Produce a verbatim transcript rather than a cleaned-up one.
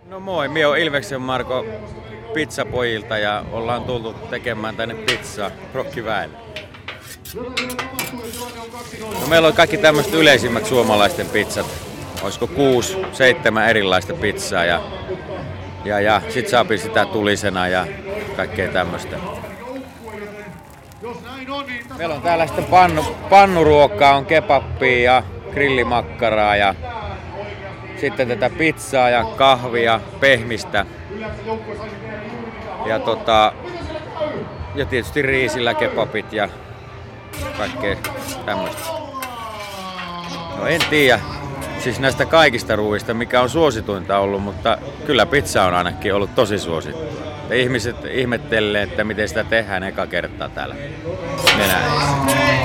No moi, minä olen Ilveksen Marko pizzapojilta ja ollaan tultu tekemään tänne pizzaa Rokkiväelle. No, meillä on kaikki tämmöiset yleisimmät suomalaisten pizzat. Olisiko kuusi, seitsemän erilaista pizzaa ja, ja, ja sit saapi sitä tulisena ja kaikkea tämmöistä. Meillä on täällä sitten pannu, pannuruokkaa, on kebappia ja grillimakkaraa ja sitten tätä pizzaa ja kahvia, pehmistä ja, tota, ja tietysti riisillä kebabit ja kaikkea tämmöistä. No en tiedä siis näistä kaikista ruuista mikä on suosituinta ollut, mutta kyllä pizza on ainakin ollut tosi suosittu. Ja ihmiset ihmettelee, että miten sitä tehdään eka kertaa täällä Venäjässä.